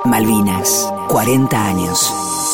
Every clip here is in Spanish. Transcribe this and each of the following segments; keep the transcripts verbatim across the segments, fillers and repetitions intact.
Malvinas, cuarenta años.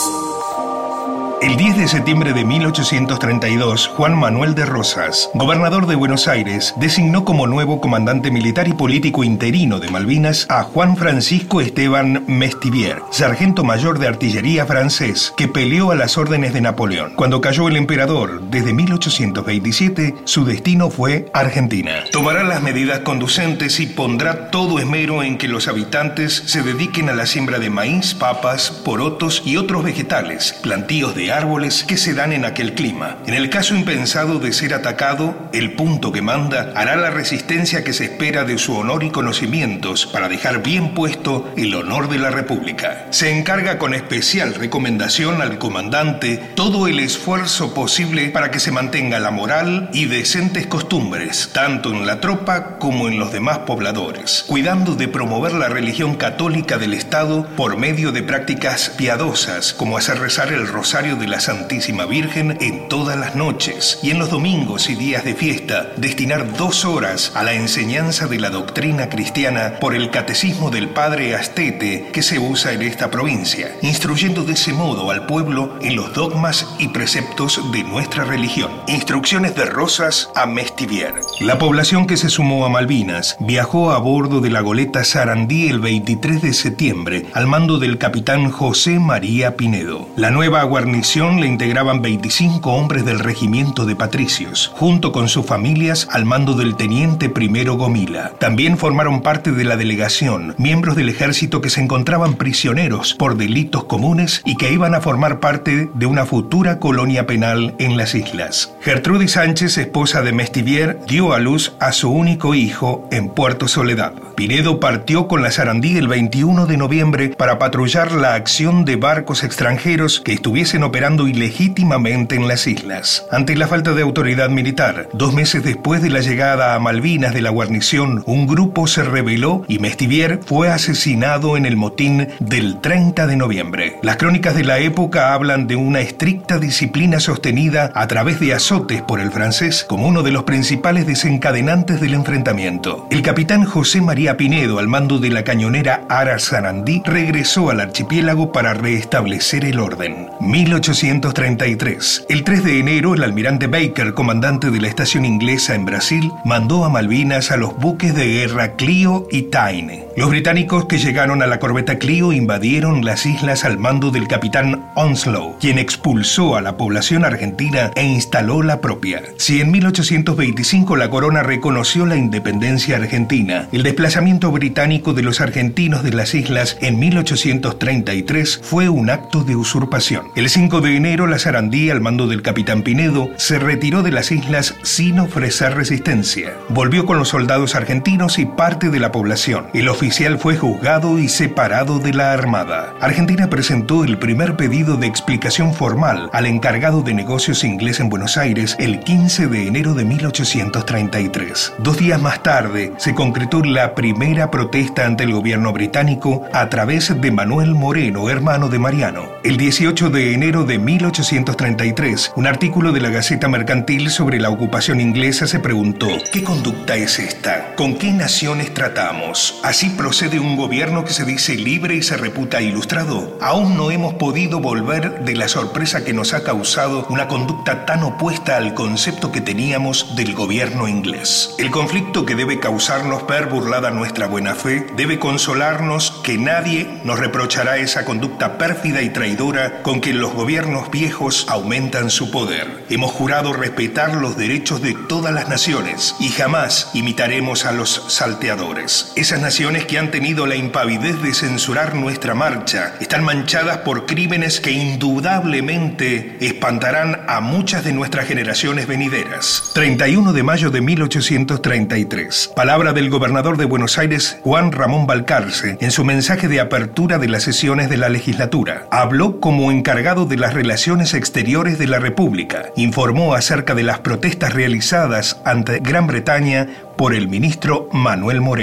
El diez de septiembre de mil ochocientos treinta y dos, Juan Manuel de Rosas, gobernador de Buenos Aires, designó como nuevo comandante militar y político interino de Malvinas a Juan Francisco Esteban Mestivier, sargento mayor de artillería francés, que peleó a las órdenes de Napoleón. Cuando cayó el emperador, desde mil ochocientos veintisiete, su destino fue Argentina. Tomará las medidas conducentes y pondrá todo esmero en que los habitantes se dediquen a la siembra de maíz, papas, porotos y otros vegetales, plantíos de árboles que se dan en aquel clima. En el caso impensado de ser atacado, el punto que manda hará la resistencia que se espera de su honor y conocimientos para dejar bien puesto el honor de la República. Se encarga con especial recomendación al comandante todo el esfuerzo posible para que se mantenga la moral y decentes costumbres, tanto en la tropa como en los demás pobladores, cuidando de promover la religión católica del Estado por medio de prácticas piadosas, como hacer rezar el rosario de de la Santísima Virgen en todas las noches, y en los domingos y días de fiesta destinar dos horas a la enseñanza de la doctrina cristiana por el catecismo del padre Astete que se usa en esta provincia, instruyendo de ese modo al pueblo en los dogmas y preceptos de nuestra religión. Instrucciones de Rosas a Mestivier. La población que se sumó a Malvinas viajó a bordo de la goleta Sarandí el veintitrés de septiembre al mando del capitán José María Pinedo. La nueva guarnición le integraban veinticinco hombres del regimiento de patricios, junto con sus familias al mando del teniente primero Gomila. También formaron parte de la delegación miembros del ejército que se encontraban prisioneros por delitos comunes y que iban a formar parte de una futura colonia penal en las islas. Gertrudis Sánchez, esposa de Mestivier, dio a luz a su único hijo en Puerto Soledad. Pinedo partió con la Sarandí el veintiuno de noviembre para patrullar la acción de barcos extranjeros que estuviesen operando ilegítimamente en las islas. Ante la falta de autoridad militar, dos meses después de la llegada a Malvinas de la guarnición, un grupo se rebeló y Mestivier fue asesinado en el motín del treinta de noviembre. Las crónicas de la época hablan de una estricta disciplina sostenida a través de azotes por el francés como uno de los principales desencadenantes del enfrentamiento. El capitán José María Pinedo, al mando de la cañonera Ara Sarandí, regresó al archipiélago para restablecer el orden. mil ochocientos treinta y tres. El tres de enero, el almirante Baker, comandante de la estación inglesa en Brasil, mandó a Malvinas a los buques de guerra Clio y Tyne. Los británicos que llegaron a la corbeta Clio invadieron las islas al mando del capitán Onslow, quien expulsó a la población argentina e instaló la propia. Si en mil ochocientos veinticinco la corona reconoció la independencia argentina, el desplazamiento británico de los argentinos de las islas en mil ochocientos treinta y tres fue un acto de usurpación. El cinco de enero, la Sarandí, al mando del capitán Pinedo, se retiró de las islas sin ofrecer resistencia. Volvió con los soldados argentinos y parte de la población. El oficial fue juzgado y separado de la Armada. Argentina presentó el primer pedido de explicación formal al encargado de negocios inglés en Buenos Aires el quince de enero de mil ochocientos treinta y tres. Dos días más tarde, se concretó la primera protesta ante el gobierno británico a través de Manuel Moreno, hermano de Mariano. El dieciocho de enero de mil ochocientos treinta y tres, un artículo de la Gaceta Mercantil sobre la ocupación inglesa se preguntó: ¿qué conducta es esta? ¿Con qué naciones tratamos? ¿Así procede un gobierno que se dice libre y se reputa ilustrado? Aún no hemos podido volver de la sorpresa que nos ha causado una conducta tan opuesta al concepto que teníamos del gobierno inglés. El conflicto que debe causarnos ver burlada nuestra buena fe debe consolarnos que nadie nos reprochará esa conducta pérfida y traidora con que los gobiernos viejos aumentan su poder. Hemos jurado respetar los derechos de todas las naciones y jamás imitaremos a los salteadores. Esas naciones que han tenido la impavidez de censurar nuestra marcha están manchadas por crímenes que indudablemente espantarán a muchas de nuestras generaciones venideras. treinta y uno de mayo de mil ochocientos treinta y tres. Palabra del gobernador de Buenos Aires, Juan Ramón Balcarce, en su mensaje de apertura de las sesiones de la legislatura. Habló como encargado de las relaciones exteriores de la República. Informó acerca de las protestas realizadas ante Gran Bretaña por el ministro Manuel Moreno.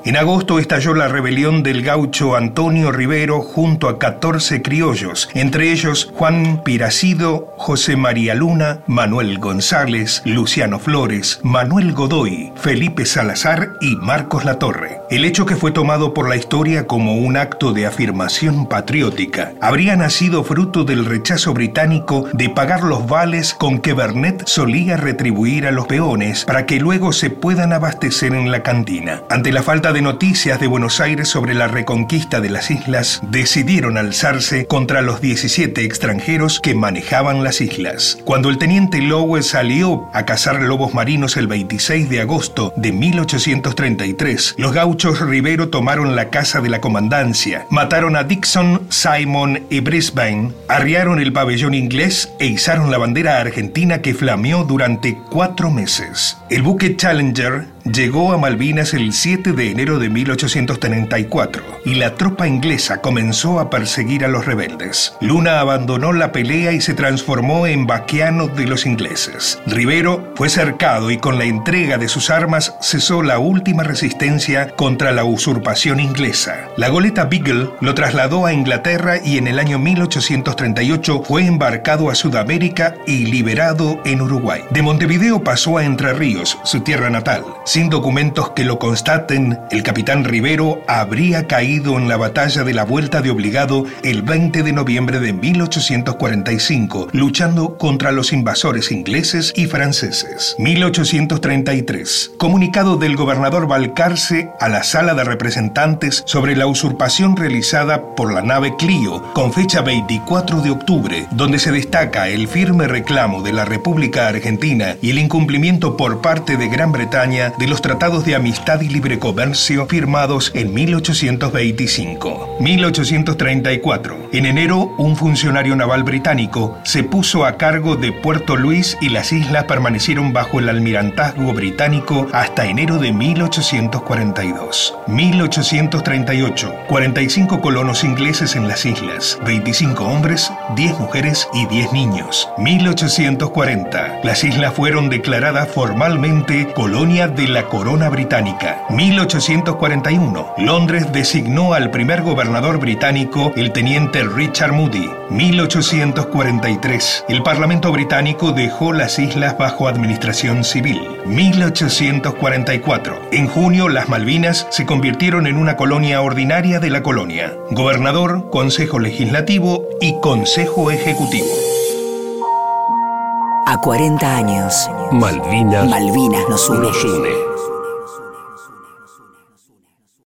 En agosto estalló la rebelión del gaucho Antonio Rivero junto a catorce criollos, entre ellos Juan Piracido, José María Luna, Manuel González, Luciano Flores, Manuel Godoy, Felipe Salazar y Marcos Latorre. El hecho, que fue tomado por la historia como un acto de afirmación patriótica, habría nacido fruto del rechazo británico de pagar los vales con que Vernet solía retribuir a los peones para que luego se puedan abastecer en la cantina. Ante la falta de noticias de Buenos Aires sobre la reconquista de las islas, decidieron alzarse contra los diecisiete extranjeros que manejaban las islas. Cuando el teniente Lowe salió a cazar lobos marinos el veintiséis de agosto de mil ochocientos treinta y tres, los gauchos Rivero tomaron la casa de la comandancia, mataron a Dixon, Simon y Brisbane, arriaron el pabellón inglés e izaron la bandera argentina que flameó durante cuatro meses. El buque Challenger llegó a Malvinas el siete de enero de mil ochocientos treinta y cuatro y la tropa inglesa comenzó a perseguir a los rebeldes. Luna abandonó la pelea y se transformó en vaqueano de los ingleses. Rivero fue cercado y con la entrega de sus armas cesó la última resistencia contra la usurpación inglesa. La goleta Beagle lo trasladó a Inglaterra y en el año mil ochocientos treinta y ocho fue embarcado a Sudamérica y liberado en Uruguay. De Montevideo pasó a Entre Ríos, su tierra natal. Sin documentos que lo constaten, el capitán Rivero habría caído en la batalla de la Vuelta de Obligado el veinte de noviembre de mil ochocientos cuarenta y cinco, luchando contra los invasores ingleses y franceses. mil ochocientos treinta y tres. Comunicado del gobernador Balcarce a la Sala de Representantes sobre la usurpación realizada por la nave Clio, con fecha veinticuatro de octubre, donde se destaca el firme reclamo de la República Argentina y el incumplimiento por parte de Gran Bretaña de los tratados de amistad y libre comercio firmados en mil ochocientos veinticinco. mil ochocientos treinta y cuatro. En enero, un funcionario naval británico se puso a cargo de Puerto Luis y las islas permanecieron bajo el almirantazgo británico hasta enero de mil ochocientos cuarenta y dos. mil ochocientos treinta y ocho. cuarenta y cinco colonos ingleses en las islas, veinticinco hombres, diez mujeres y diez niños. mil ochocientos cuarenta. Las islas fueron declaradas formalmente colonia de la corona británica. mil ochocientos cuarenta y uno. Londres designó al primer gobernador británico, el teniente Richard Moody. mil ochocientos cuarenta y tres. El Parlamento británico dejó las islas bajo administración civil. mil ochocientos cuarenta y cuatro. En junio, las Malvinas se convirtieron en una colonia ordinaria de la colonia. Gobernador, Consejo Legislativo y Consejo Ejecutivo. A cuarenta años, Malvinas, Malvinas nos une. nos une.